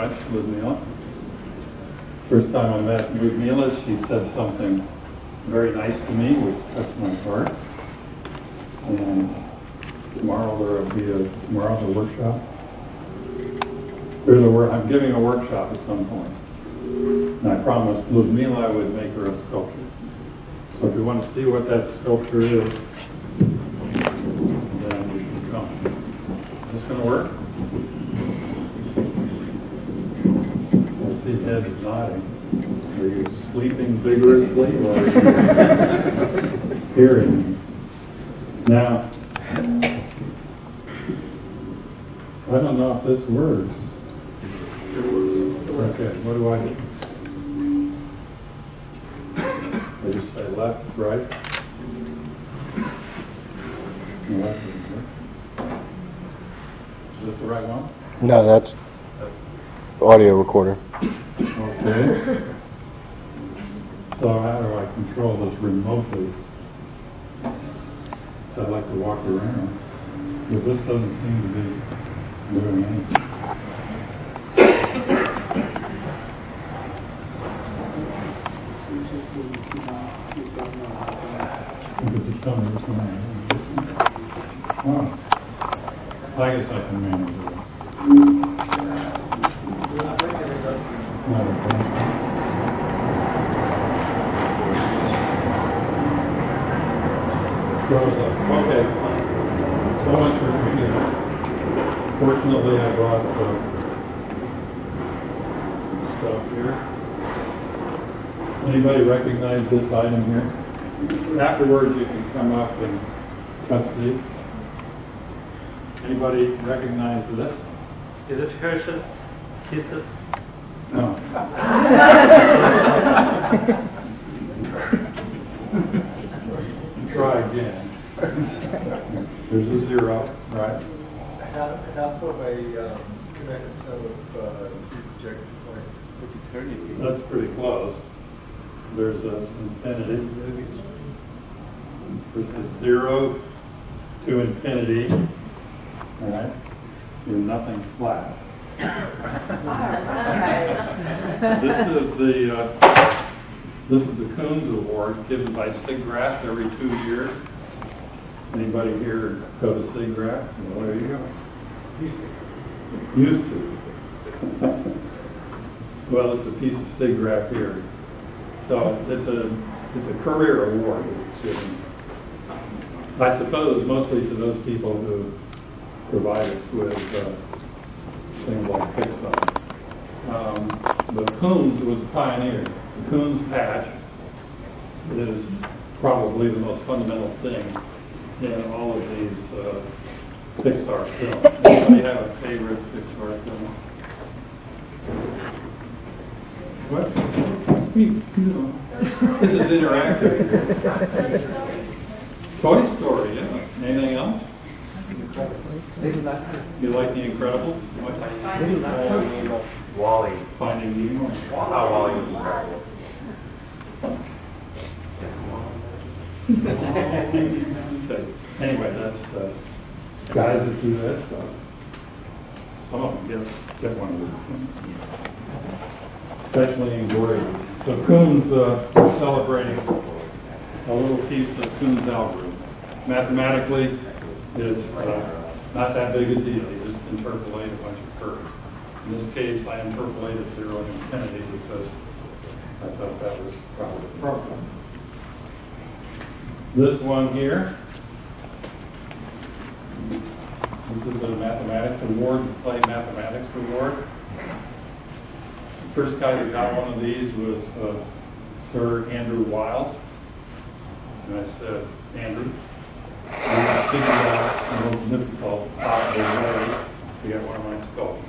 much, Ludmila. First time I met Ludmila, she said something very nice to me, which touched my heart. And tomorrow there will be tomorrow's a workshop. I'm giving a workshop at some point. And I promised Ludmila I would make her a sculpture. So if you want to see what that sculpture is, then you should come. Is this going to work? I see heads nodding. Are you sleeping vigorously or are you hearing me? Now, I don't know if this works. Okay, what do I do? I just say left, right. Left, right. Is this the right one? No, that's audio recorder. Okay. So how do I control this remotely? So I'd like to walk around, but this doesn't seem to be doing anything. Just tell me what's going on. Oh. I guess I can manage it. Not a problem. Okay. So much for computer. Fortunately, I brought some stuff here. Anybody recognize this item here? Afterwards, you can come up and touch these. Anybody recognize this? Is it Hershey's Kisses? No. Try again. There's a 0, right? Half of a connected set of projected points. That's pretty close. There's an infinity. This is 0 to infinity. All right? And nothing flat. This is the Koons Award given by SIGGRAPH every 2 years. Anybody here go to SIGGRAPH? Well, there you go. Used to. Well, it's a piece of SIGGRAPH here. So it's a career award that's given. I suppose mostly to those people who provide us with things like Pixar. But Koons was a pioneer. The Koons patch is probably the most fundamental thing in all of these Pixar films. Anybody have a favorite Pixar film? What? Speak. No. This is interactive. Toy Story, yeah. Anything else? You like The Incredibles? Wally. Finding Nemo? Wally was incredible. Okay. Anyway, that's guys that do that stuff. Some of them get one of these, especially engraved. So Koons celebrating a little piece of Koons algorithm. Mathematically, it's not that big a deal. You just interpolate a bunch of curves. In this case, I interpolated 0 to infinity because I thought that was probably the problem. This one here, this is a mathematics award, the Play Mathematics Award. The first guy who got one of these was Sir Andrew Wiles. And I said, Andrew, I figured out the most difficult possible way to get one of my sculptures.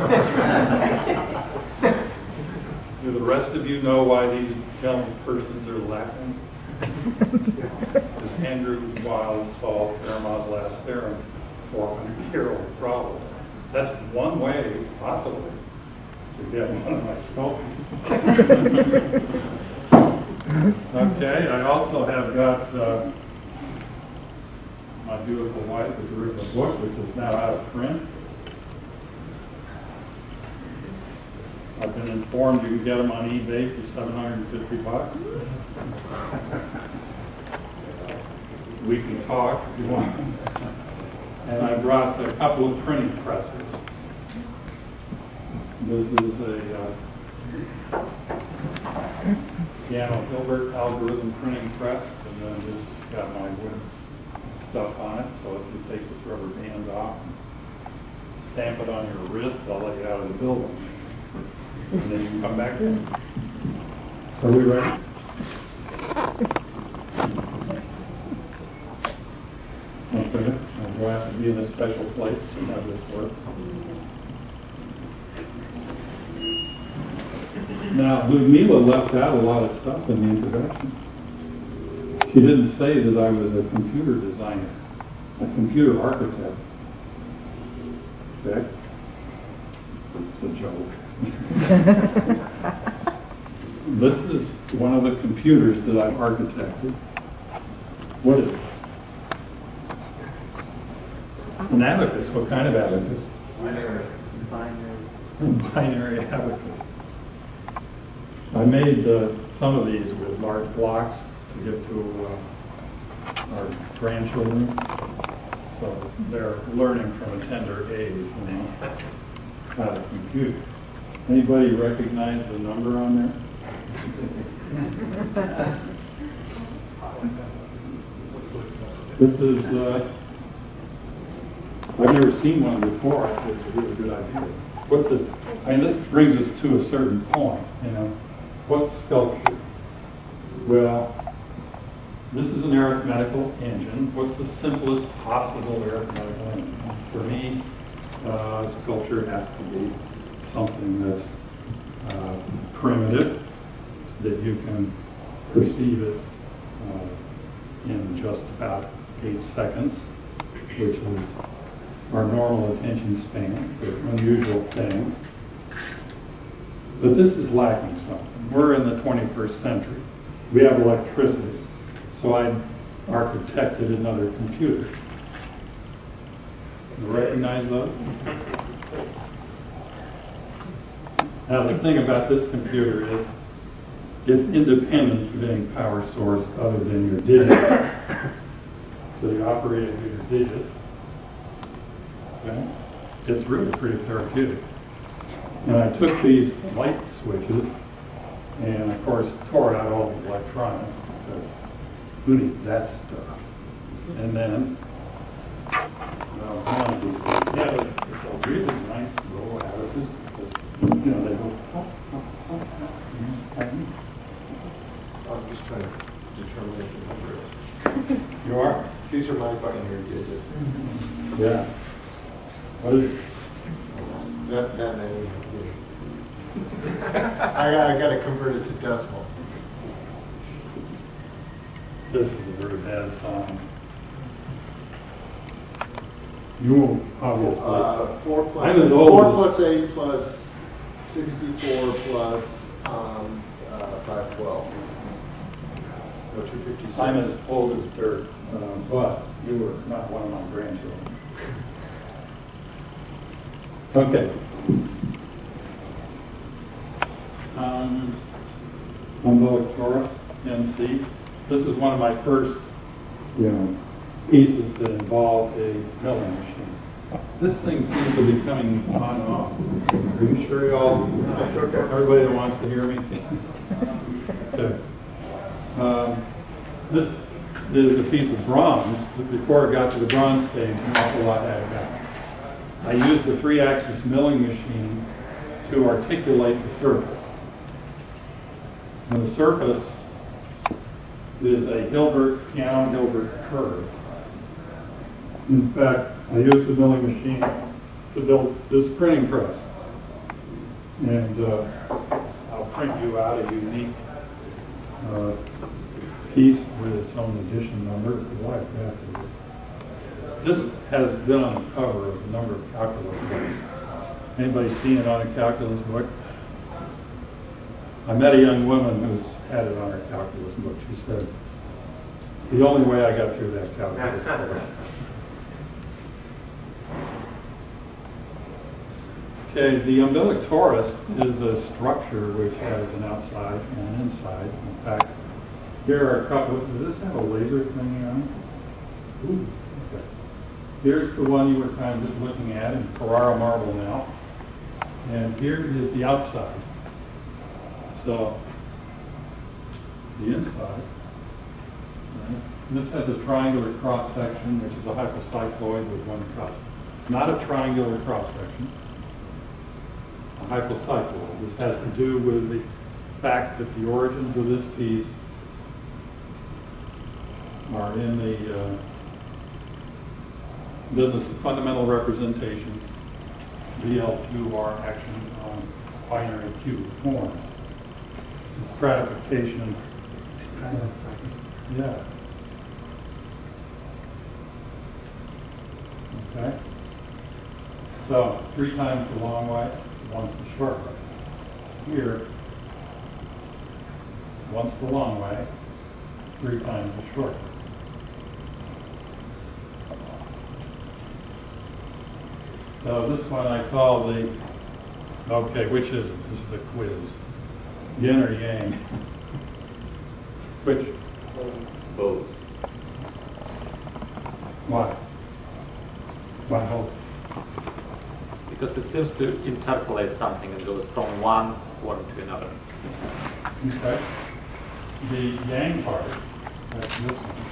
Do the rest of you know why these young persons are laughing? Because Andrew Wiles solved Fermat's last theorem, 400-year-old problem. That's one way, possibly, to get one of my sculptures. Okay, I also have got My Beautiful Wife has written a book, which is now out of print. I've been informed you can get them on eBay for $750. We can talk if you want. And I brought a couple of printing presses. This is a Piano Hilbert algorithm printing press, and then this has got my wood stuff on it. So if you take this rubber band off and stamp it on your wrist, I'll let you out of the building. And then you can come back in. Are we ready? Okay. Do I have to be in a special place to have this work? Now, Ludmila left out a lot of stuff in the introduction. She didn't say that I was a computer designer, a computer architect. Okay? It's a joke. This is one of the computers that I've architected. What is it? An abacus. What kind of abacus? Binary abacus. I made some of these with large blocks to give to our grandchildren. So they're learning from a tender age, you know, how to compute. Anybody recognize the number on there? This is, I've never seen one before. I think it's a really good idea. What's it? I mean, this brings us to a certain point, you know. What's sculpture? Well, this is an arithmetical engine. What's the simplest possible arithmetical engine? For me, sculpture has to be something that's primitive, that you can perceive it in just about 8 seconds, which is our normal attention span for unusual things. But this is lacking something. We're in the 21st century. We have electricity. So I architected another computer. You recognize those? Now the thing about this computer is it's independent of any power source other than your digits. So you operate it with your digits. Okay? It's really pretty therapeutic. And I took these light switches and, of course, tore out all the electronics because who needs that stuff? And then, one of these things, yeah, it's a really nice little abacus because, you know, they go pop, pop, pop, pop. I'm just trying to determine what the number is. You are? These are my binary digits. Yeah. What is it? That many. I got to convert it to decimal. This is a very bad song. You won't, obviously. 4 plus I'm as 4 old plus 8 plus 64 plus 512. No, 256. I'm as old as dirt, but you were not one of my grandchildren. Okay. Umbilic torus, MC. This is one of my first, pieces that involved a milling machine. This thing seems to be coming on and off. Are you sure y'all? Everybody that wants to hear me? Okay. This is a piece of bronze, but before it got to the bronze stage, an awful lot had happened. I used the 3-axis milling machine to articulate the surface. And the surface is a piano Hilbert curve. In fact, I used the milling machine to build this printing press. And I'll print you out a unique piece with its own edition number if you like afterwards. This has been on the cover of a number of calculus books. Anybody seen it on a calculus book? I met a young woman who's had it on her calculus book. She said, the only way I got through that calculus course. Okay, the umbilic torus is a structure which has an outside and an inside. In fact, here are a couple. Does this have a laser thing on it? Ooh, okay. Here's the one you were kind of just looking at in Carrara marble now. And here is the outside. So, the inside. Right? This has a triangular cross section, which is a hypocycloid with one cut. Not a triangular cross section. A hypocycloid. This has to do with the fact that the origins of this piece are in the business of fundamental representations. VL2 are action on binary cubic form. It's stratification. Yeah. Okay. So 3 times the long way, once the short way. Here, once the long way, 3 times the short way. So this one I call the, okay, which is it? This is the quiz. Yin or yang? Which? Both. Why? Why both? Because it seems to interpolate something and goes from one form to another. Okay. The yang part, that's this one.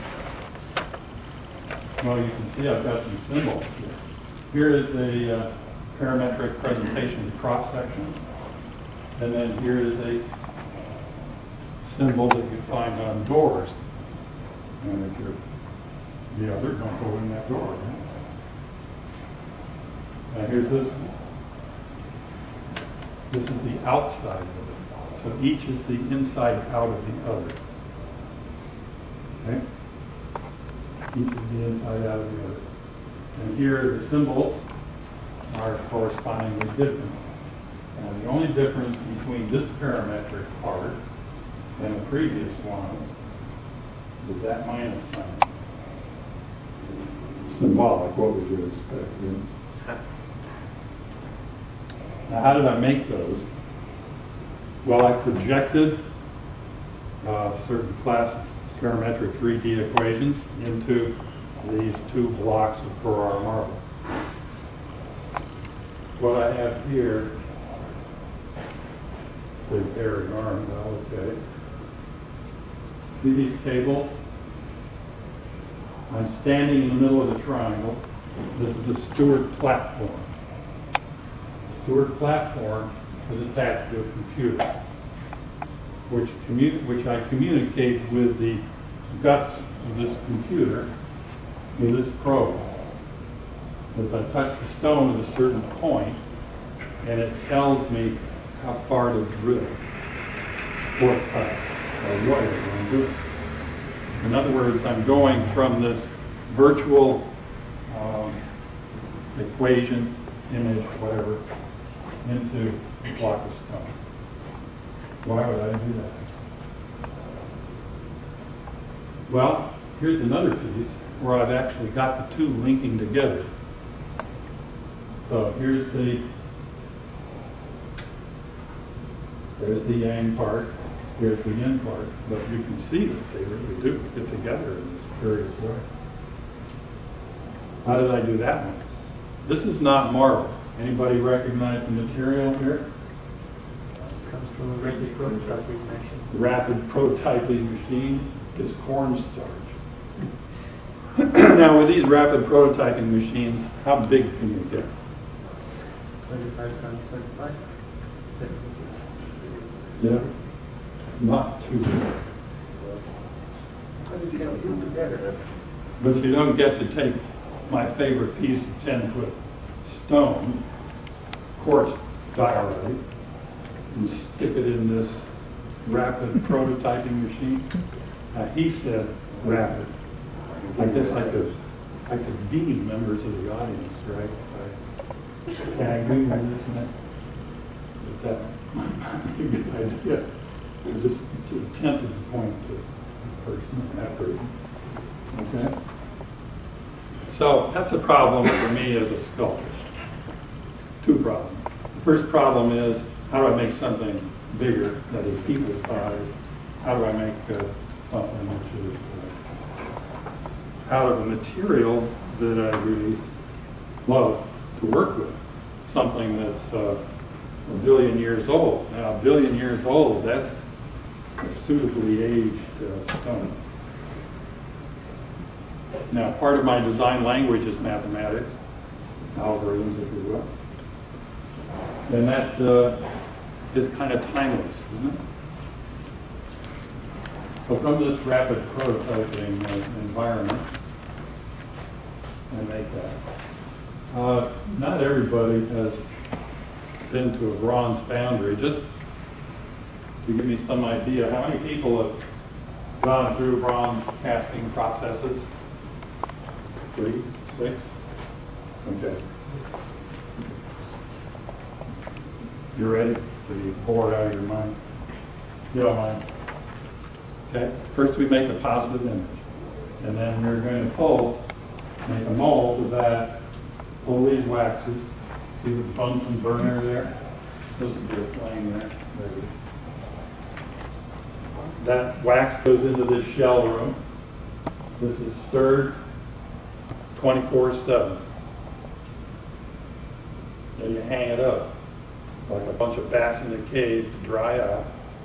Well, you can see I've got some symbols here. Here is a parametric presentation of the cross-section. And then here is a symbol that you find on doors. And if you're the other, don't go in that door. Right? Now here's this one. This is the outside of it. So each is the inside out of the other. Okay? Each is the inside out of the other. And here the symbols are correspondingly different. And the only difference between this parametric part and the previous one is that minus sign. Symbolic, what would you expect? Yeah? Now how did I make those? Well, I projected certain class parametric 3D equations into these 2 blocks of Carrara marble. What I have here, big hairy arm, well, okay. See these cables? I'm standing in the middle of the triangle. This is the Stewart platform. The Stewart platform is attached to a computer, which I communicate with the guts of this computer with this probe. As I touch the stone at a certain point, and it tells me how far to drill or cut or whatever I'm doing. In other words, I'm going from this virtual equation, image, whatever, into a block of stone. Why would I do that? Well, here's another piece where I've actually got the 2 linking together. So there's the yang part, here's the yin part, but you can see that they really do get together in this curious way. How did I do that one? This is not marble. Anybody recognize the material here? Comes from a rapid prototyping machine. Rapid prototyping machine is cornstarch. Now with these rapid prototyping machines, how big can you get? 25 times 25. Yeah, not too big. But you don't get to take my favorite piece of 10-foot stone, quartz diorite, and stick it in this rapid prototyping machine. He said rapid. I guess I could beam members of the audience, right? Can I agree with this one? That might be a good idea. Just tempted to point to that person. Okay? So that's a problem for me as a sculptor. 2 problems. first problem is, how do I make something bigger, that is people size? How do I make something which is out of a material that I really love to work with? Something that's a billion years old. Now, a billion years old, that's a suitably aged stone. Now, part of my design language is mathematics, algorithms, if you will. And that is kind of timeless, isn't it? So from this rapid prototyping environment, I make that. Not everybody has been to a bronze foundry. Just to give me some idea, how many people have gone through bronze casting processes? 3, 6? Okay. You ready to be bored out of your mind? You don't mind? Okay. First we make a positive image. And then we're going to make a mold of that, pull these waxes. See the Bunsen burner there? This would be a flame there. Maybe. That wax goes into this shell room. This is stirred 24/7. Then you hang it up like a bunch of bats in a cave to dry out.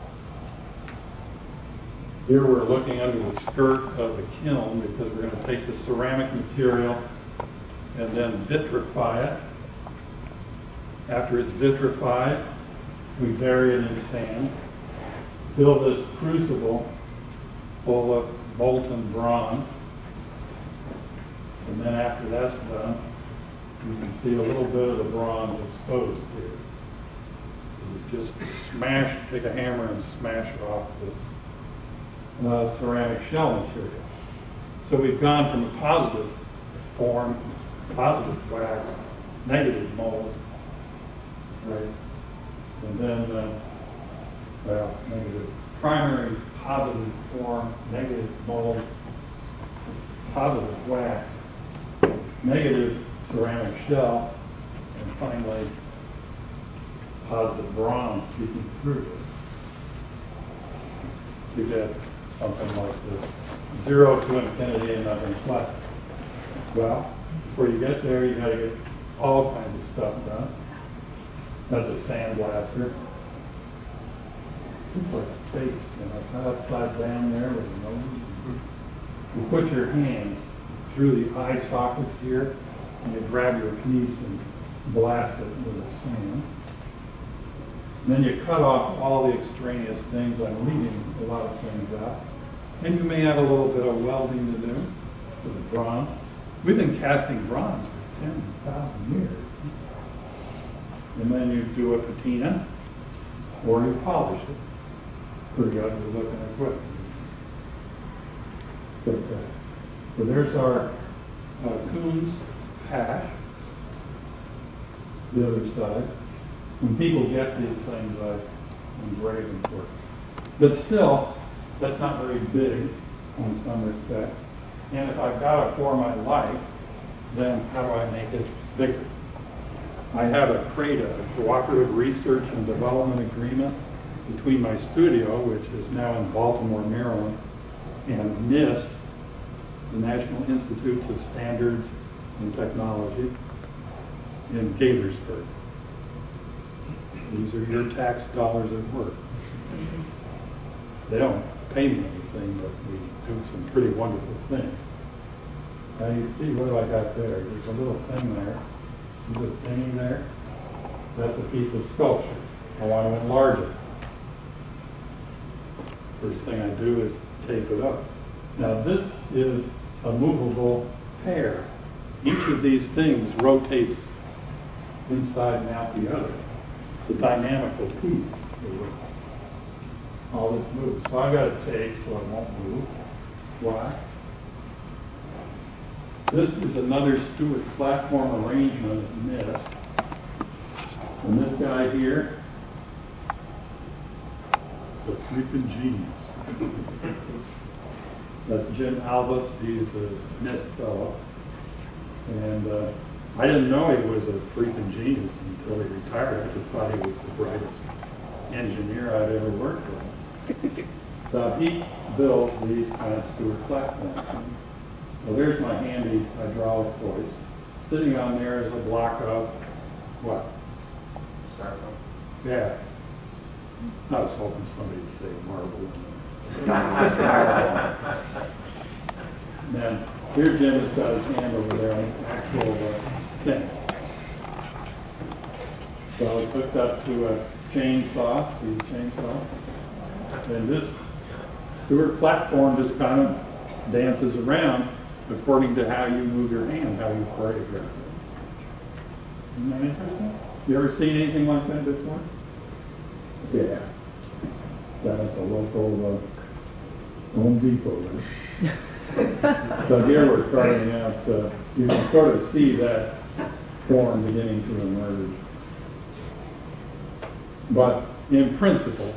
Here we're looking under the skirt of the kiln because we're going to take the ceramic material and then vitrify it. After it's vitrified, we bury it in sand, fill this crucible full of molten bronze, and then after that's done, you can see a little bit of the bronze exposed here. So you just take a hammer and smash it off this ceramic shell material. So we've gone from a positive form, positive wax, negative mold, right? And then, negative primary, positive form, negative mold, positive wax, negative ceramic shell, and finally positive bronze peeking through it. You get something like this. 0 to infinity and nothing flat. Well, before you get there, you got to get all kinds of stuff done. That's a sandblaster. It's like a face, upside down there with a nose. You put your hands through the eye sockets here, and you grab your piece and blast it with the sand. And then you cut off all the extraneous things. I'm leaving a lot of things out. And you may have a little bit of welding to do with the bronze. We've been casting bronze for 10,000 years. And then you do a patina, or you polish it. Pretty ugly looking equipment. So there's our Coons hash. The other side. When people get these things, I engrave them for it. But still, that's not very big in some respects. And if I've got it for my life, then how do I make it bigger? I have a CRADA, a Cooperative Research and Development Agreement, between my studio, which is now in Baltimore, Maryland, and NIST, the National Institutes of Standards and Technology, in Gaithersburg. These are your tax dollars at work. They don't pay me anything, but we do some pretty wonderful things. Now you see, what do I got there? There's a little thing there. See the thing there? That's a piece of sculpture. I want to enlarge it. First thing I do is tape it up. Now this is a movable pair. Each of these things rotates inside and out the other. It's a dynamical piece. All this moves. So I've got to tape so it won't move. Why? This is another Stewart platform arrangement of NIST. And this guy here is a freaking genius. That's Jim Albus. He's a NIST fellow. And I didn't know he was a freaking genius until he retired. I just thought he was the brightest engineer I'd ever worked with. So he built these kind of Stewart platforms. Well, there's my handy hydraulic hoist. Sitting on there is a block of what? Styrofoam. Yeah. I was hoping somebody would say marble. Now, here Jim has got his hand over there on the actual thing. So it's hooked up to a chainsaw, see the chainsaw? And this Stewart platform just kind of dances around according to how you move your hand, how you choreograph it. Isn't that interesting? You ever seen anything like that before? Yeah. Down at the local Home Depot. Right? So here we're starting out, you can sort of see that form beginning to emerge. But in principle,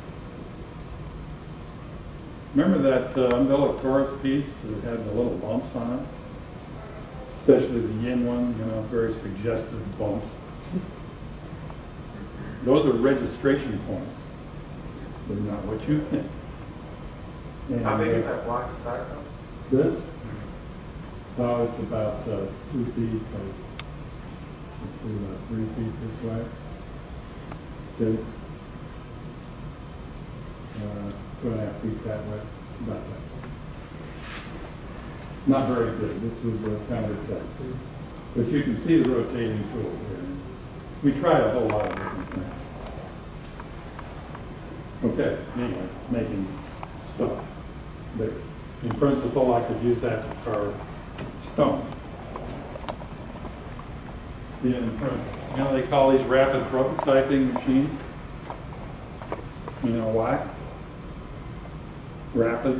remember that umbilical piece that had the little bumps on it? Especially the yin one, you know, very suggestive bumps. Those are registration points. They're not what you think. And, How big is that block of styrofoam? this? Oh, it's about 2 feet, let's see, about 3 feet this way. 2. 2.5 feet that way, about that. Not very good. This was a countertop. But you can see the rotating tool here. We tried a whole lot of different things. Okay, anyway, making stuff. But in principle, I could use that to carve stone. In principle. You know, they call these rapid prototyping machines. You know why? Rapid.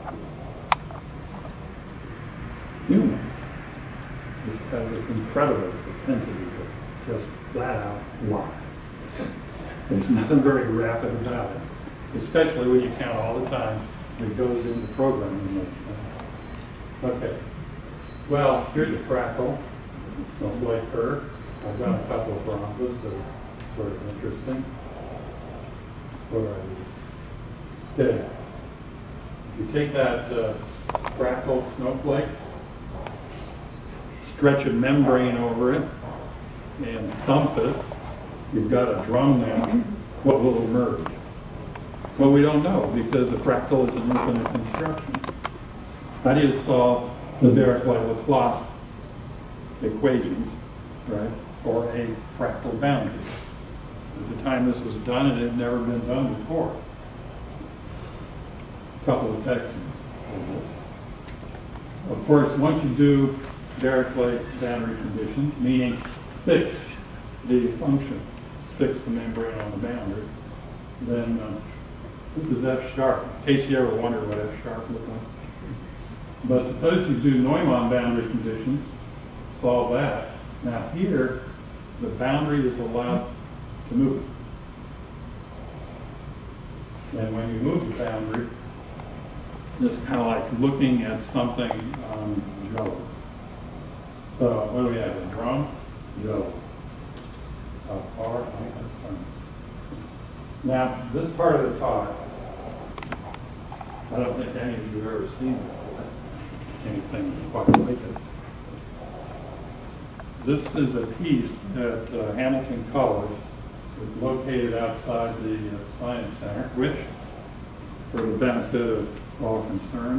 Humans just have this incredible propensity to just flat out lie. There's nothing very rapid about it, especially when you count all the time that goes into programming those things. Okay. Well, here's a crackle, snowflake curve. I've done a couple of bronzes that are sort of interesting. What are these? Okay. If you take that crackled snowflake, stretch a membrane over it, and thump it, you've got a drum now. What will emerge? Well, we don't know because a fractal is an infinite construction. How do you solve the Dirichlet-Laplace equations, right, for a fractal boundary? At the time this was done, it had never been done before. A couple of Texans. Of course, once you do Dirichlet boundary conditions, meaning fix the function, fix the membrane on the boundary, then this is F sharp. In case you ever wondered what F sharp looked like. But suppose you do Neumann boundary conditions, solve that. Now here, the boundary is allowed to move. And when you move the boundary, it's kind of like looking at something on Jello. So what do we have? A drum? Jello. How far? I think that's fine. Now, this part of the talk, I don't think any of you have ever seen anything quite like it. This is a piece at Hamilton College. It's located outside the Science Center, which, for the benefit of all concerned,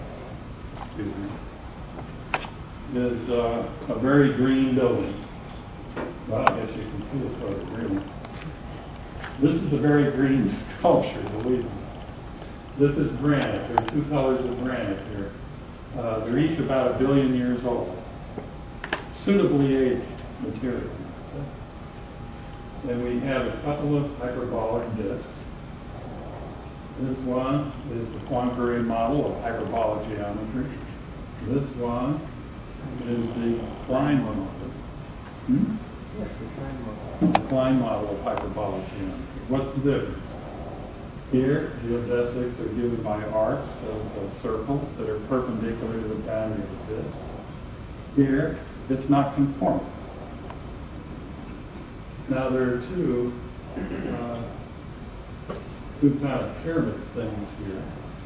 is a very green building. Well, I guess you can see it's sort of green. This is a very green sculpture, believe me. This is granite. There are 2 colors of granite here. They're each about 1 billion years old. Suitably aged material. And we have a couple of hyperbolic disks. This one is the Poincare model of hyperbolic geometry. This one is the Klein model. Yes, the Klein model. The Klein model of hyperbolic geometry. What's the difference? Here, geodesics are given by arcs of circles that are perpendicular to the boundary of the disk. Here, It's not conformal. Now there are two kind of pyramid things here.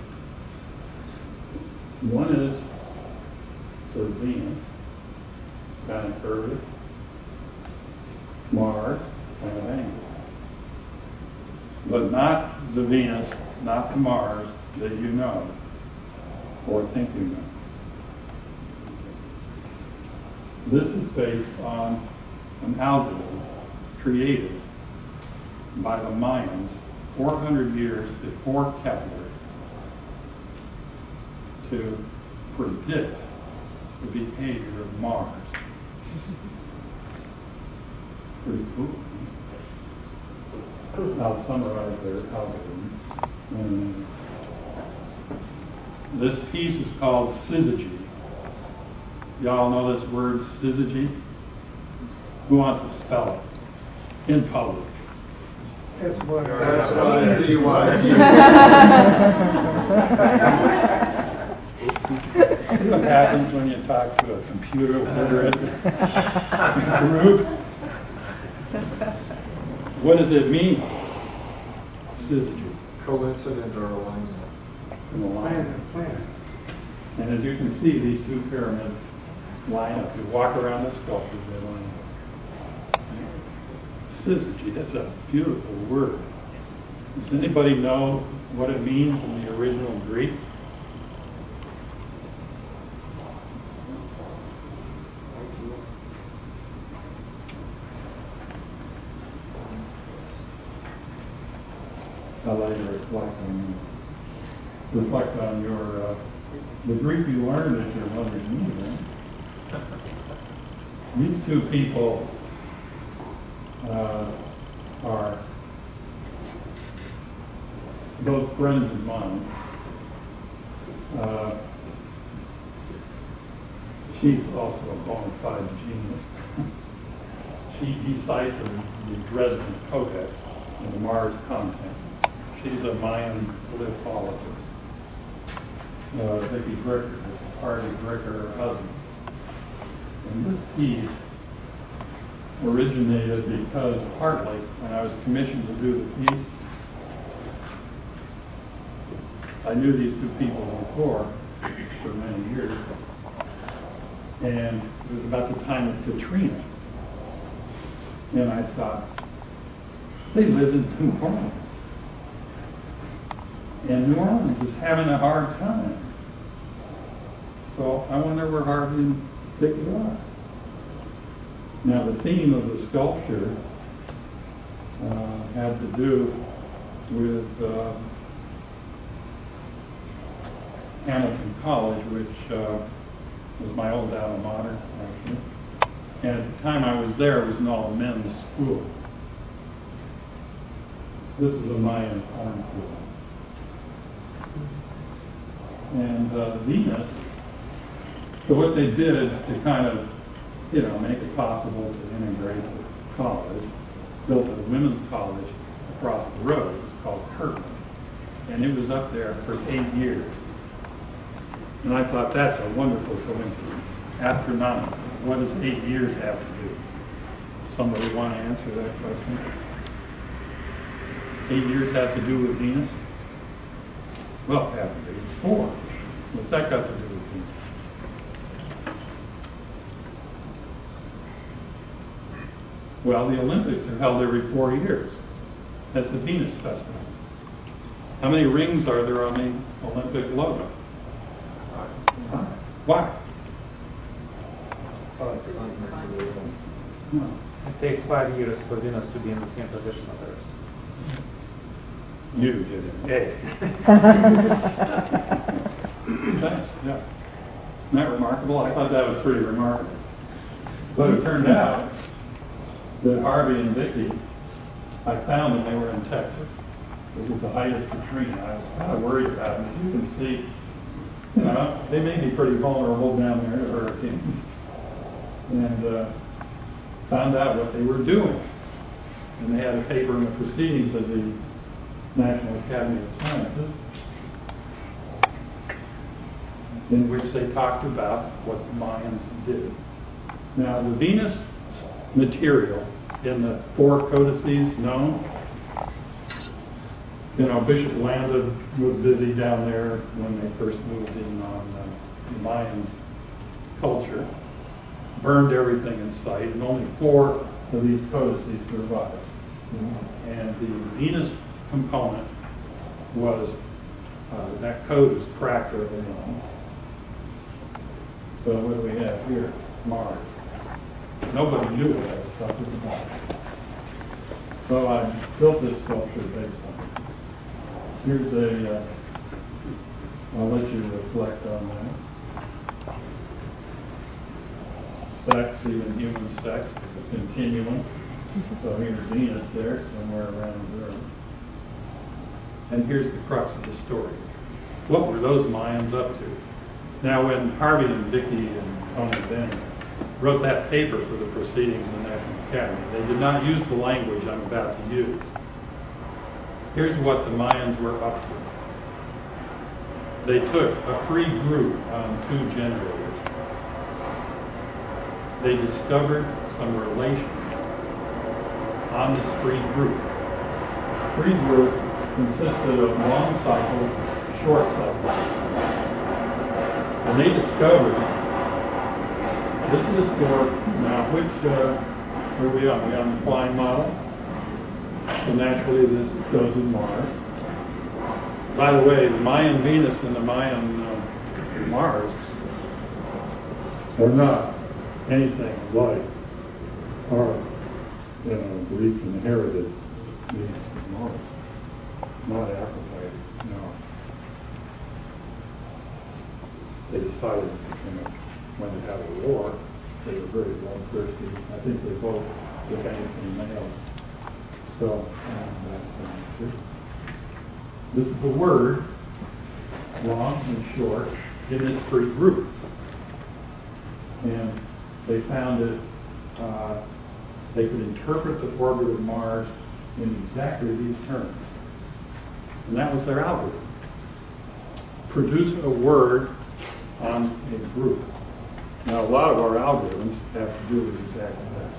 One is for Venus, kind of curved. Mars, kind of angle. But not the Venus, not the Mars that you know, or think you know. This is based on an algorithm created by the Mayans 400 years before Kepler to predict the behavior of Mars. Pretty cool. I'll summarize their algorithm. This piece is called syzygy. Y'all know this word, syzygy? Who wants to spell it in public? S-Y-Z-Y-G. See what happens when you talk to a computer literate group? What does it mean? Syzygy. Coincident or alignment? An alignment. Planets. And as you can see, these two pyramids line up. You walk around the sculptures, they line up. Syzygy, that's a beautiful word. Does anybody know what it means in the original Greek? I'll let you reflect on your the Greek you learned at your mother's knee, right? These two people are both friends of mine. She's also a bona fide genius. She deciphered the Dresden Codex and the Mars content. She's a Mayan lithologist. Vicki Bricker is Hardy Bricker, her husband. And this piece originated because partly when I was commissioned to do the piece, I knew these two people before for many years. And it was about the time of Katrina. And I thought, they lived in New Orleans. And New Orleans is having a hard time. So I wonder where Harvey picked it up. Now the theme of the sculpture had to do with Hamilton College, which was my old alma mater, actually. And at the time I was there, it was an all-men's school. This is a Mayan cornfield. And Venus, so what they did to kind of, make it possible to integrate the college, built a women's college across the road. It was called Kirtland. And it was up there for 8 years. And I thought, that's a wonderful coincidence. Astronomical. What does 8 years have to do? Somebody want to answer that question? 8 years have to do with Venus? Well, have to do. 4. What's that got to do with Venus? Well, the Olympics are held every 4 years. That's the Venus Festival. How many rings are there on the Olympic logo? 5. Why? No. It takes 5 years for Venus to be in the same position as Earth. You did it. Hey. Thanks, yeah. Isn't that remarkable? I thought that was pretty remarkable. But it turned out that Harvey and Vicki, I found them, they were in Texas. This was the height of Katrina. I was kind of worried about them. As you can see, they may be pretty vulnerable down there to hurricanes. And found out what they were doing. And they had a paper in the proceedings of the National Academy of Sciences in which they talked about what the Mayans did Now, the Venus material in the 4 codices known, you know, Bishop Landa was busy down there when they first moved in on the Mayan culture, burned everything in sight, and only 4 of these codices survived. And the Venus component was, that code was cracked early on. So what do we have here? Mars. Nobody knew what that stuff was about. So I built this sculpture based on it. Here's a, I'll let you reflect on that. Sex, even human sex, is a continuum. So here's Venus there, somewhere around there. And here's the crux of the story. What were those Mayans up to? Now, when Harvey and Vicki and Tony Bennett wrote that paper for the proceedings in the National Academy, they did not use the language I'm about to use. Here's what the Mayans were up to. They took a free group on 2 generators. They discovered some relations on this free group. Free group consisted of long cycles, short cycles. And they discovered, this is for, now which, where are we on? Are we on the flying model? So naturally this goes with Mars. By the way, the Mayan Venus and the Mayan Mars are not anything like our, you know, Greek inherited Venus and Mars. Not Aphrodite, no. They decided, you know, when to have a war, they were very bloodthirsty. I think they both, if anything, male. So, this is a word, long and short, in this free group. And they found that they could interpret the orbit of Mars in exactly these terms. And that was their algorithm. Produce a word on a group. Now, a lot of our algorithms have to do with exactly that.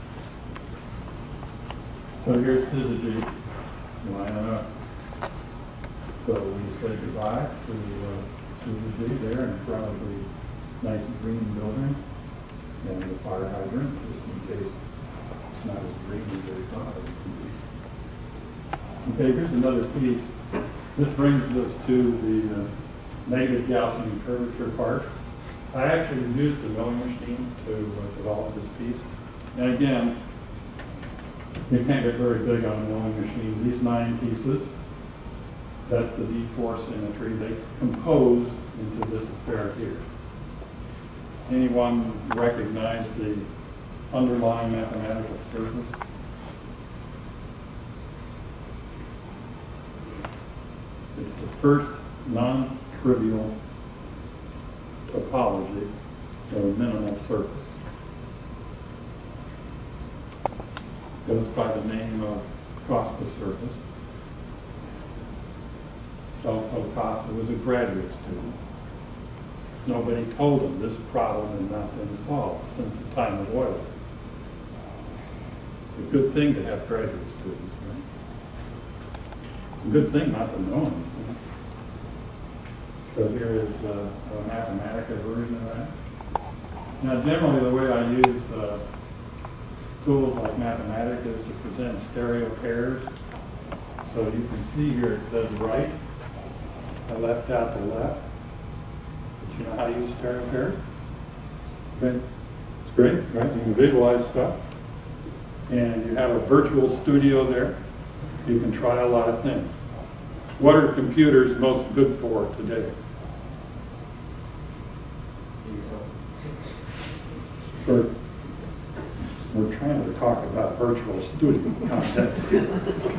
So here's syzygy lining up. So we say goodbye to syzygy there in front of the nice green building and the fire hydrant, just in case it's not as green as they thought it would be. Okay, here's another piece. This brings us to the negative Gaussian curvature part. I actually used the milling machine to develop this piece. And again, you can't get very big on a milling machine. These 9 pieces, that's the D4 symmetry. They compose into this affair here. Anyone recognize the underlying mathematical surface? It's the first non-trivial topology of a minimal surface. Goes by the name of Costa surface. So Costa was a graduate student. Nobody told him this problem had not been solved since the time of Euler. It's a good thing to have graduate students, right? It's a good thing not to know anything. So here is a Mathematica version of that. Now, generally, the way I use tools like Mathematica is to present stereo pairs. So you can see here it says right. I left out the left. But you know how to use stereo pairs? Okay. It's great, right? You can visualize stuff. And you have a virtual studio there. You can try a lot of things. What are computers most good for today? We're trying to talk about virtual studio context here.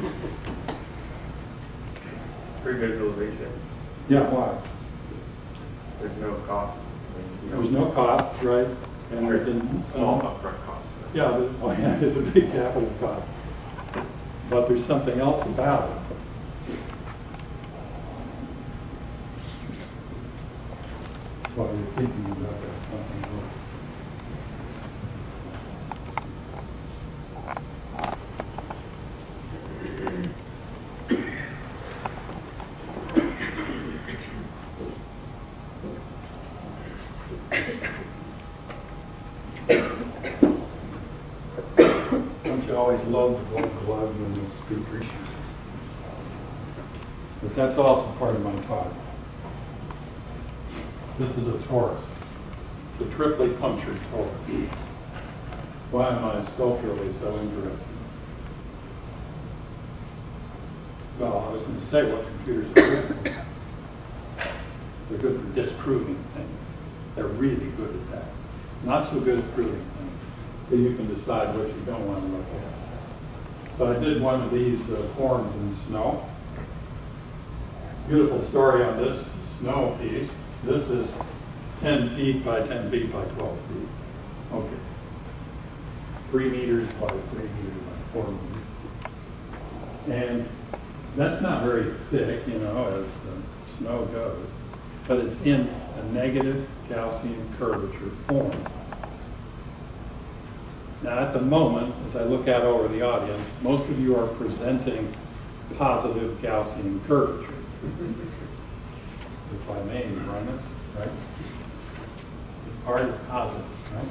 For visualization. Yeah, why? There's no cost. There's no cost, right? And there's a small upfront cost. Yeah, it's a big capital cost. But there's something else about it. While you're thinking about that, something else. But that's also part of my talk. This is a Taurus. It's a triply punctured Taurus. Why am I sculpturally so interested? Well, I was going to say what computers are good for. They're good for disproving things. They're really good at that. Not so good at proving things, but you can decide what you don't want to look at. So I did one of these forms in snow. Beautiful story on this snow piece. This is 10 feet by 10 feet by 12 feet. Okay. 3 meters by 3 meters by 4 meters. And that's not very thick, you know, as the snow goes, but it's in a negative Gaussian curvature form. Now at the moment, as I look out over the audience, most of you are presenting positive Gaussian curvature. If I may run this, right? It's part of positive,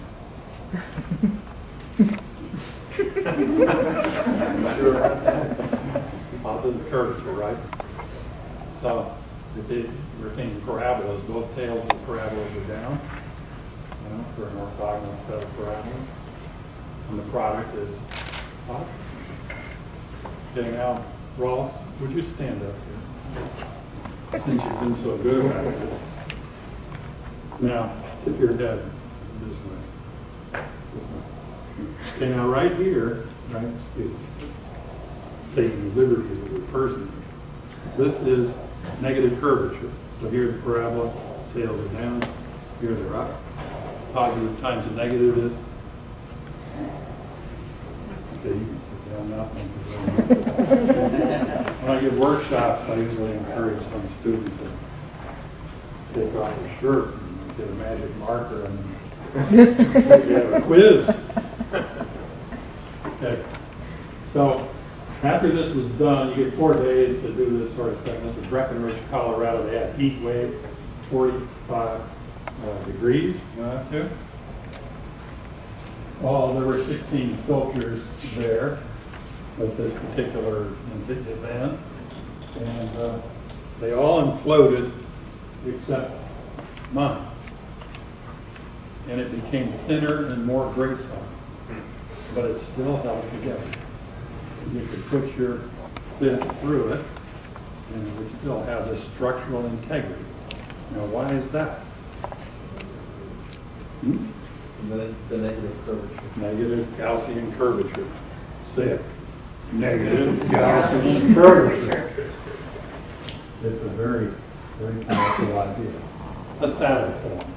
right? Sure. Positive curvature, right? So we're thinking parabolas, both tails of parabolas are down, you know, for an orthogonal set of parabolas. And the product is up. Okay, now, Ross, would you stand up here? Since you've been so good at it. Now, tip your head this way. This way. Okay, now right here, right, taking the liberty of the person, this is negative curvature. So here's the parabola, tails are down, here they're up. Positive times a negative is. Okay, you can sit down now. Thank you very much. When I give workshops, I usually encourage some students to take off their shirt and get a magic marker and you have a quiz. Okay. So after this was done, you get 4 days to do this sort of thing. This is Breckenridge, Colorado. They had a heat wave, 45 degrees. You know that too? Oh, there were 16 sculptures there at this particular event, and they all imploded except mine. And it became thinner and more graceful, but it still held together. You could put your fist through it, and it would still have this structural integrity. Now, why is that? The negative curvature. Negative Gaussian curvature. Say it. Negative Gaussian curvature. It's a very, very powerful idea. A saddle form.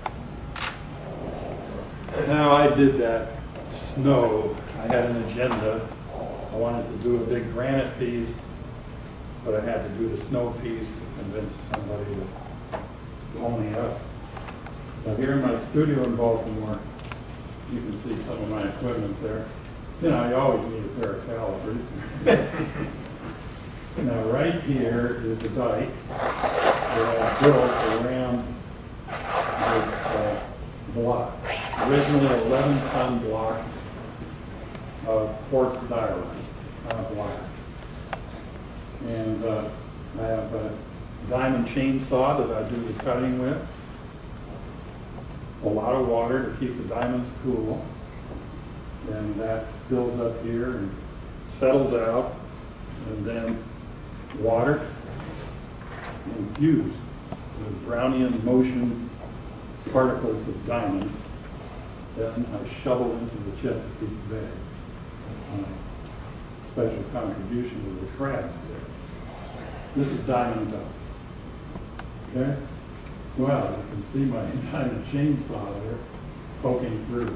Now I did that snow. I had an agenda. I wanted to do a big granite piece, but I had to do the snow piece to convince somebody to blow me up. Now here in my studio in Baltimore, you can see some of my equipment there. You know, you always need a pair of calipers. Now right here is a dike that I built around this block. Originally 11-ton block of quartz diorite, black. And I have a diamond chainsaw that I do the cutting with. A lot of water to keep the diamonds cool. And that fills up here and settles out. And then water infused with Brownian motion particles of diamond. Then I shovel into the Chesapeake Bay. Special contribution to the crabs there. This is diamond dust. Okay? Well, you can see my diamond chainsaw there poking through.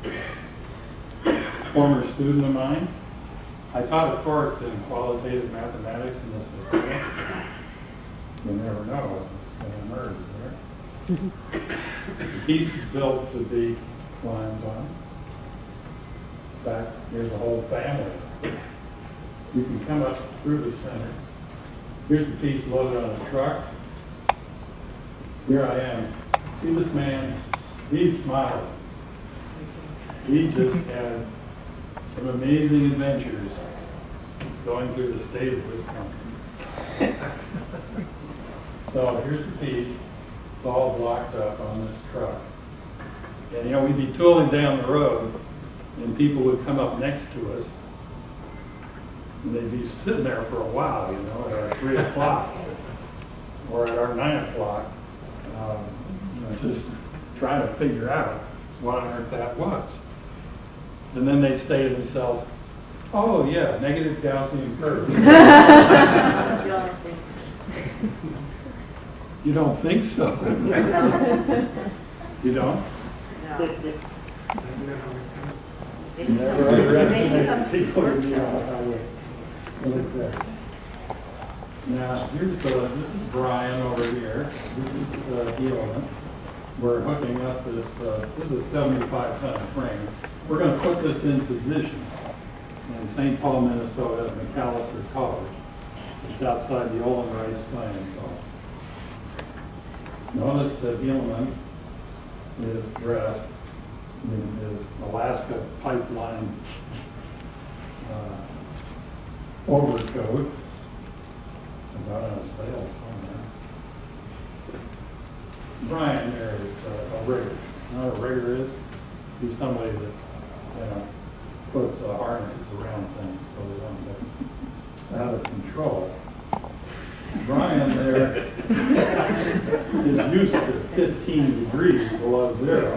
Former student of mine, I taught a course in qualitative mathematics in this school. You never know what's going to emerge there. The piece is built to be climbed on. In fact, here's a whole family. You can come up through the center. Here's the piece loaded on a truck. Here I am. See this man? He's smiling. He just had some amazing adventures going through the state of Wisconsin. So here's the piece. It's all blocked up on this truck. And you know, we'd be tooling down the road, and people would come up next to us, and they'd be sitting there for a while, you know, at our 3 o'clock or at our 9 o'clock, you know, just trying to figure out what on earth that was. And then they'd say to themselves, oh yeah, negative Gaussian curve. You don't think so? You don't? Never underestimate people who be on the highway. Like that. Now, this is Brian over here. This is Helaman. We're hooking up this is a 75-ton frame. We're going to put this in position in St. Paul, Minnesota at McAllister College. It's outside the Olin Rice Science Hall. Notice that Helaman is dressed in his Alaska pipeline overcoat. About on a sale somewhere. Brian there is a rigger. You know what a rigger is? He's somebody that puts harnesses around things so they don't get out of control. Brian there is used to 15 degrees below zero.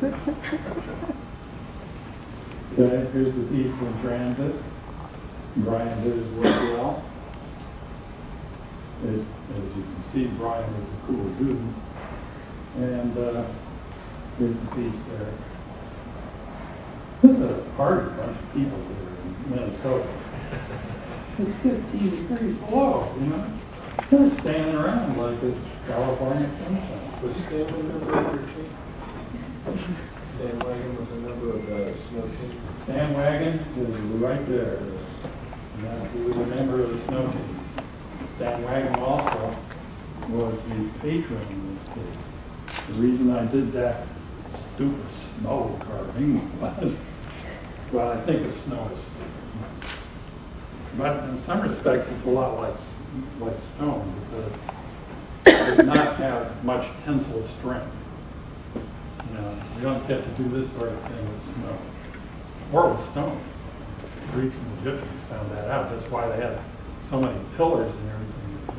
Okay, here's the piece in transit. Brian did his work well. As you can see, Brian was a cool dude. And here's the piece there. This is a party bunch of people here in Minnesota. It's 15 degrees below, you know. They're standing around like it's California sunshine. Was Stan a member of your team? Stan Wagon was a member of the snow team. Stan Wagon is right there. Yeah, he was a member of the snow team. Stan Wagon also was the patron of this case. The reason I did that stupid snow carving was, well, I think of snow as stupid. But in some respects, it's a lot like stone because it does not have much tensile strength. You know, you don't get to do this sort of thing with snow or with stone. The Greeks and Egyptians found that out. That's why they had so many pillars and everything.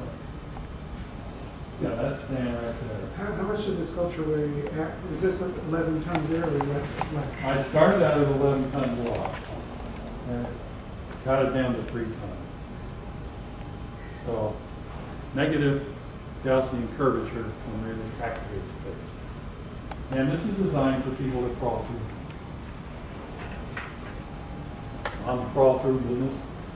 Yeah, that's Stan right there. How much did the sculpture weigh? Is this 11 tons there, or is that less? I started out at 11-ton block. Got it down to 3 tons. So, negative Gaussian curvature can really activate space. And this is designed for people to crawl through. On the crawl-through business,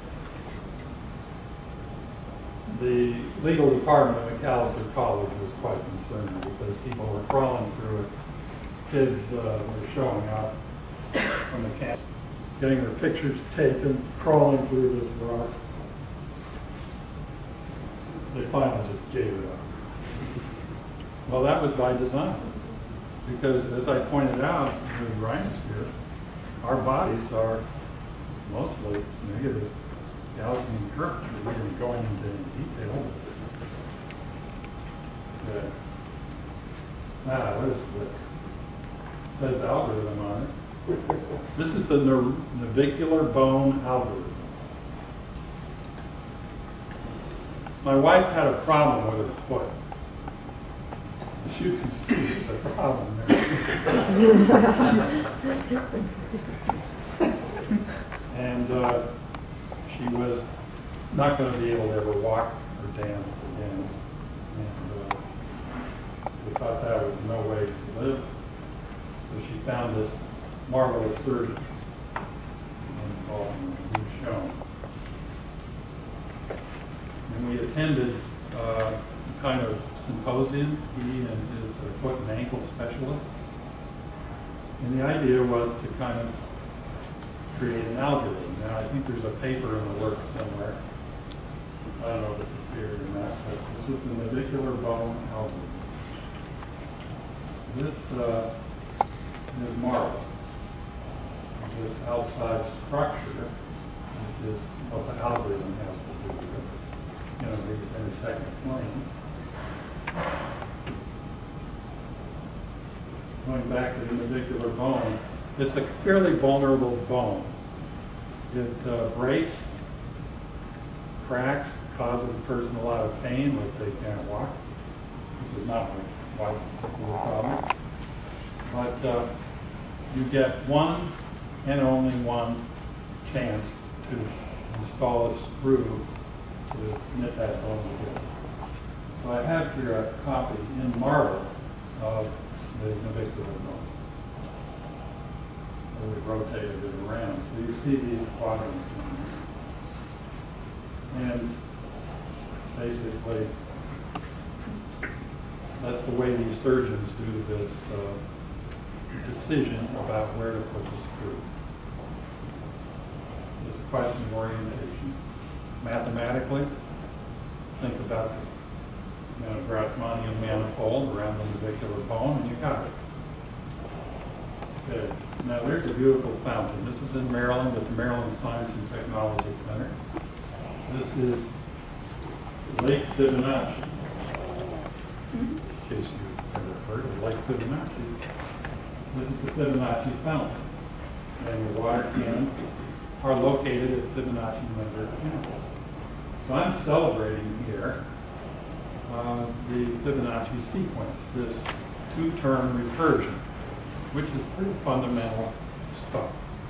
the legal department at McAllister College was quite concerned because people were crawling through it. Kids were showing up from the campus, getting their pictures taken, crawling through this rock. They finally just gave it up. Well, that was by design, because as I pointed out with Ryan's here, our bodies are mostly negative Gaussian curvature. We didn't go into any detail. What is this? It says algorithm on it. This is the navicular bone algorithm. My wife had a problem with her foot. As you can see, there's a problem there. And she was not going to be able to ever walk or dance again. And we thought that was no way to live. So she found this marvelous surgeon called Duchon. And we attended a kind of symposium, he and his foot and ankle specialist. And the idea was to kind of create an algorithm. Now, I think there's a paper in the works somewhere. I don't know if it's appeared or not, but this was the navicular bone algorithm. This is marble. This outside structure is what the algorithm has to do with this, you know, these intersecting planes. Going back to the navicular bone, it's a fairly vulnerable bone. It breaks, cracks, causes a person a lot of pain, like they can't walk. This is not my wife's particular problem. But you get one and only one chance to install a screw to knit that bone together. So I have here a copy in marble of the navicular bone. And we rotated it around. So you see these quadrants in there. And basically, that's the way these surgeons do this decision about where to put the screw. It's a question of orientation. Mathematically, think about the Grassmannian manifold around the navicular bone, and you got it. Okay. Now there's a beautiful fountain. This is in Maryland at the Maryland Science and Technology Center. This is Lake Fibonacci. In case you've ever heard of Lake Fibonacci. This is the Fibonacci fountain. And the water cannons are located at Fibonacci number campus. So I'm celebrating here the Fibonacci sequence, this two-term recursion, which is pretty fundamental stuff.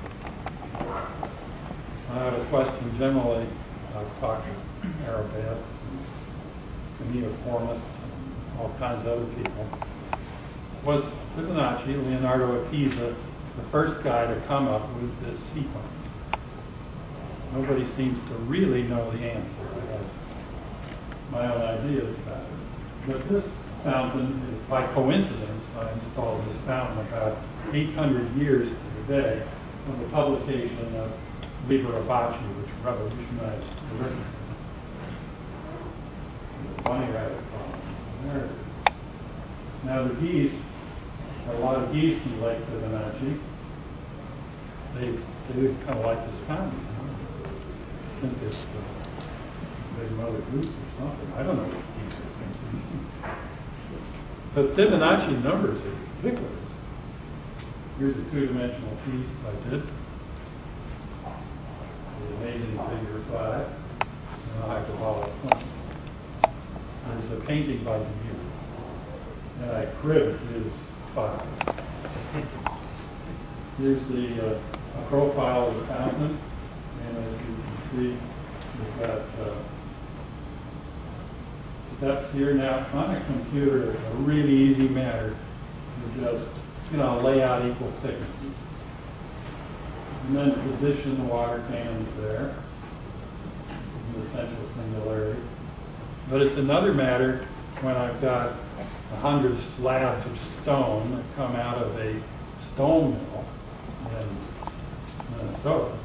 I have a question generally. I've talked to Arabesques and neoformists and all kinds of other people. Was Fibonacci, Leonardo of Pisa, the first guy to come up with this sequence? Nobody seems to really know the answer. I have my own ideas about it. But this fountain, is, by coincidence, I installed this fountain about 800 years to the day of the publication of Liber Abaci, which revolutionized the river. The bunny rabbit problem. There it is. Now the geese, there are a lot of geese in Lake Fibonacci. They kind of like this fountain. I think it's big mother goose or something. I don't know what geese are thinking. But Fibonacci numbers are ridiculous. Here's a two-dimensional piece I did. The amazing figure 5 and a hyperbolic plane. There's a painting by Dubuque, and I cribbed his 5. Here's the profile of the fountain, and as you can see, we've got steps here. Now, on a computer, it's a really easy matter to just, lay out equal thicknesses. And then position the water cannons there. This is an essential singularity. But it's another matter when I've got 100 slabs of stone that come out of a stone mill in Minnesota.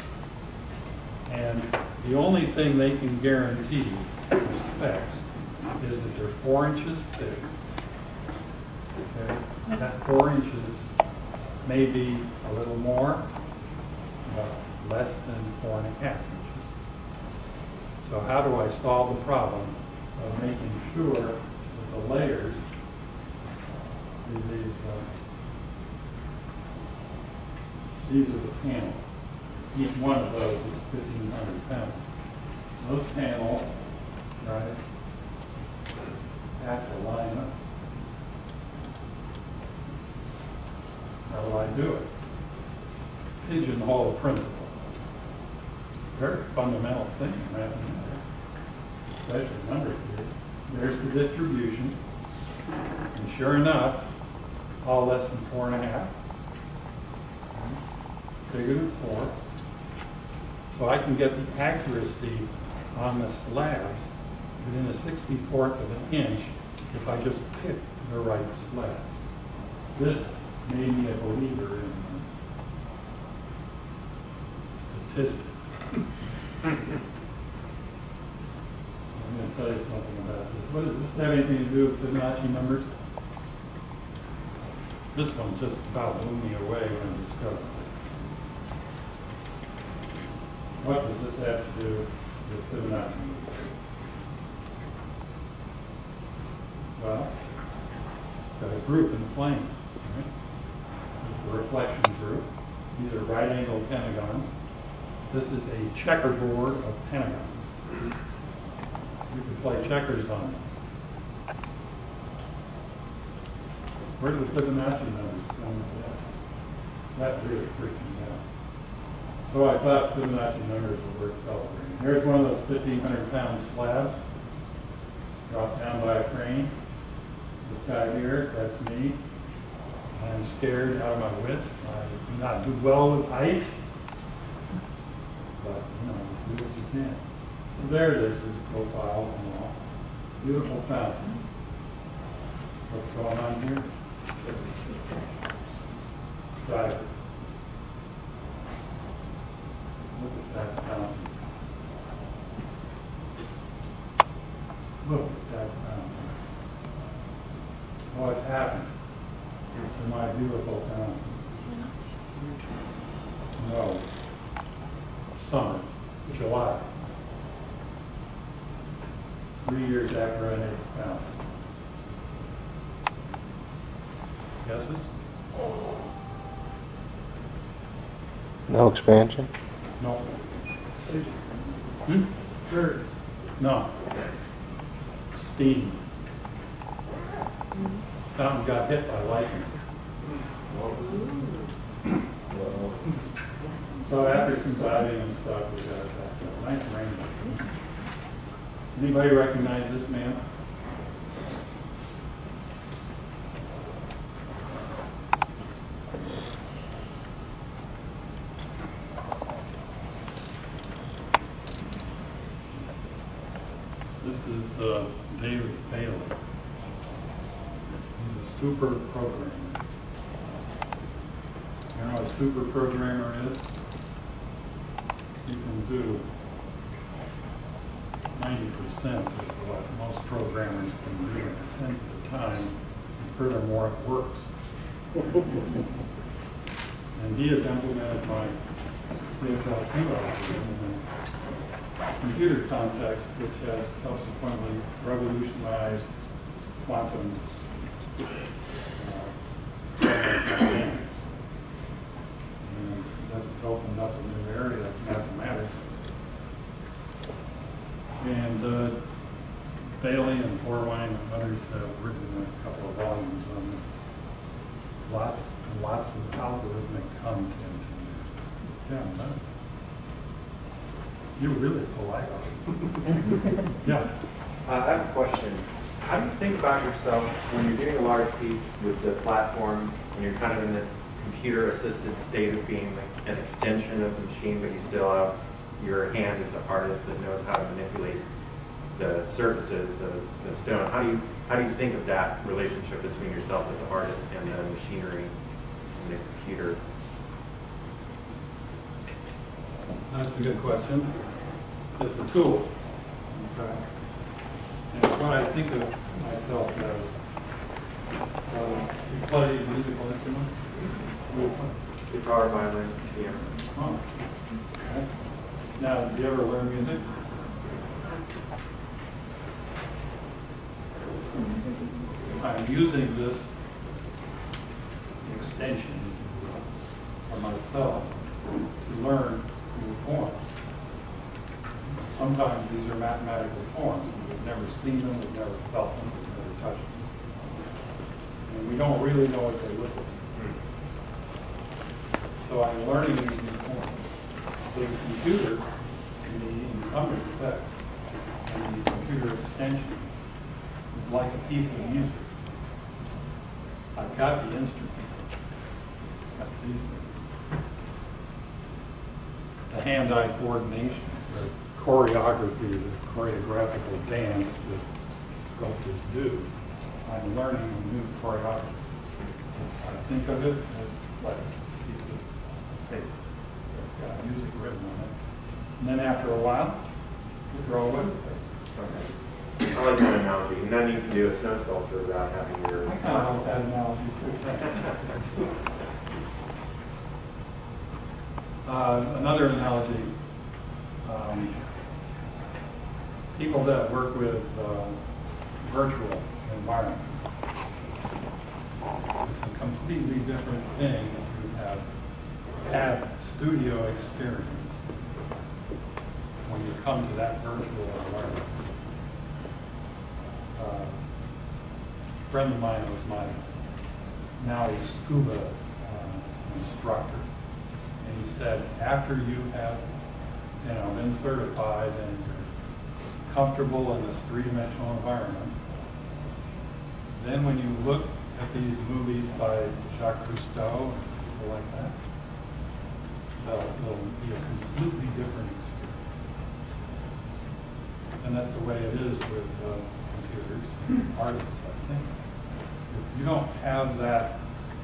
And the only thing they can guarantee with specs is that they're 4 inches thick. Okay? That 4 inches may be a little more, but less than 4.5 inches. So how do I solve the problem of making sure that the layers, these are the panels. Each one of those is 1,500 panels. Those panels, right, have to line up. How do I do it? Pigeonhole principle. Very fundamental thing in mathematics, especially number theory. There's the distribution, and sure enough, all less than 4.5, bigger than 4. So I can get the accuracy on the slabs within a 64th of an inch if I just pick the right slab. This made me a believer in statistics. I'm going to tell you something about this. What does this have anything to do with Fibonacci numbers? This one just about blew me away when I discovered What does this have to do with Fibonacci? Well, got a group in the plane. Right? This is the reflection group. These are right-angled pentagons. This is a checkerboard of pentagons. You can play checkers on this. Where do the Fibonacci numbers come into that? That really freaked me out. So I thought Fibonacci numbers were worth celebrating. Here's one of those 1,500-pound slabs dropped down by a crane. This guy here, that's me. I'm scared out of my wits. I do not do well with height. But, you know, do what you can. So there it is, there's a profile and all. Beautiful fountain. What's going on here? Diver. Look at that fountain. Look at that fountain. What happened to my beautiful fountain? No. Summer, July. 3 years after I made the fountain. Guesses? No expansion? No. Birds. No. Steam. Fountain got hit by lightning. So after some diving and stuff, we got it back up. Nice rainbow. Does anybody recognize this man? This is David Bailey. He's a super programmer. You know what a super programmer is? You can do 90% of what most programmers can do at 10th of the time, and furthermore, it works. And he has implemented my CSL2 algorithm in a computer context, which has subsequently revolutionized quantum mechanics. And thus it's opened up a new area of mathematics. And Bailey and Horwine and others have written a couple of volumes on this. Lots and lots of algorithmic content in there. Yeah, man. You're really polite. Yeah. I have a question. How do you think about yourself when you're doing a large piece with the platform, when you're kind of in this computer-assisted state of being like an extension of the machine, but you still have your hand as the artist that knows how to manipulate the surfaces, the stone. How do you think of that relationship between yourself as the artist and the machinery and the computer? That's a good question. It's a tool. Okay. And what I think of myself as, you play musical instruments? Guitar, violin, piano. Oh. Okay. Now, did you ever learn music? I'm using this extension for myself to learn new forms. Sometimes these are mathematical forms. We've never seen them, we've never felt them, we've never touched them. And we don't really know what they look like. So I'm learning these new forms. So the computer, in some respects, and the computer extension is like a piece of music. I've got the instrument. That's these things. The hand-eye coordination, the choreography, the choreographical dance that sculptors do. I'm learning a new choreography. I think of it as like a piece of paper that's got music written on it. And then after a while, you throw away the paper. Okay. I like that analogy. And then you can do a snow sculpture without having your... I kind of like that analogy too. Another analogy people that work with virtual environments. It's a completely different thing if you have had studio experience when you come to that virtual environment. A friend of mine was my now scuba instructor, and he said after you have been certified and you're comfortable in this three-dimensional environment, then when you look at these movies by Jacques Cousteau and people like that, it'll be a completely different experience. And that's the way it is with computers and artists, I think. If you don't have that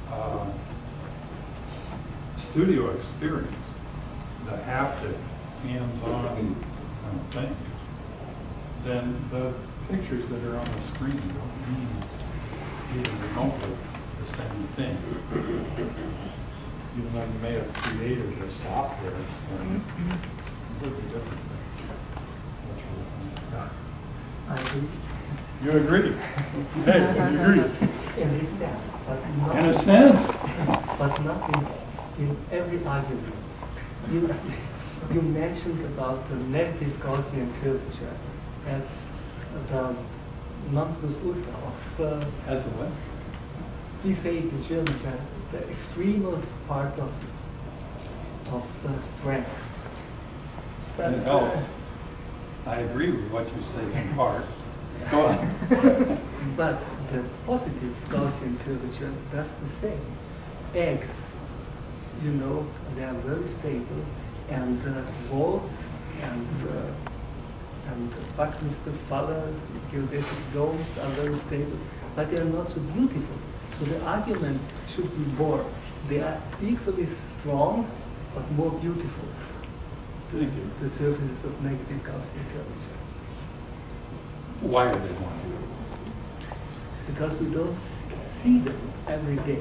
studio experience, the haptic, hands-on thing, then the pictures that are on the screen don't mean even remotely the same thing. Even though you may have created the software, it's completely different thing. What you're looking at. I agree. You agree? Hey, you agree? In a sense, but not In a sense. but not in every argument. You mentioned about the negative Gaussian curvature as the non plus ultra of As the what? we say in German that the extremest part of the strength. It helps. I agree with what you say in part. Go on. But the positive Gaussian curvature, that's the same. Eggs, they are very stable, and walls and Buckminster Fuller geodesic domes are very stable, but they are not so beautiful. So the argument should be more. They are equally strong, but more beautiful. Thank you. The surfaces of negative Gaussian curvature. Why do they want to? Because we don't see them every day.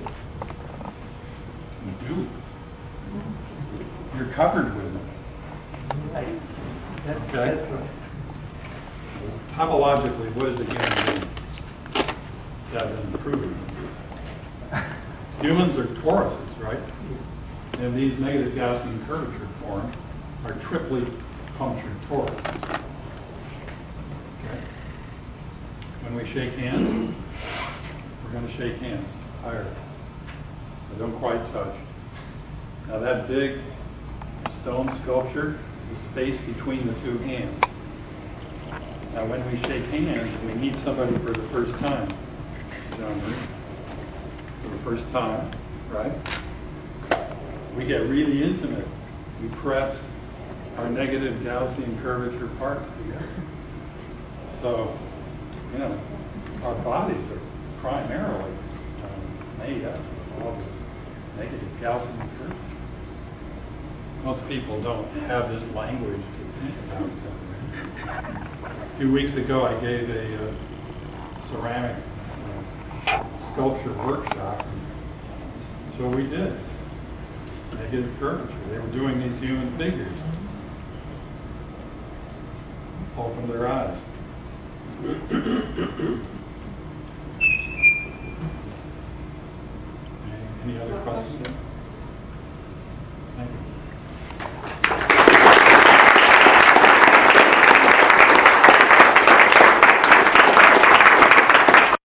You do. You're covered with them. Right. Okay. That's right. Topologically, what is it going to mean? That has been proven. Humans are toruses, right? And these negative Gaussian curvature forms are triply punctured toruses. Okay? When we shake hands, we're going to shake hands higher. So don't quite touch. Now that big stone sculpture is the space between the two hands. Now when we shake hands, we meet somebody for the first time. John Marie, for the first time, right? We get really intimate. We press our negative Gaussian curvature parts together. So, our bodies are primarily made up of all this negative Gaussian curvature. Most people don't have this language to think about it. A few weeks ago, I gave a ceramic sculpture workshop. So we did. Negative curvature. They were doing these human figures. Opened their eyes. Any other questions?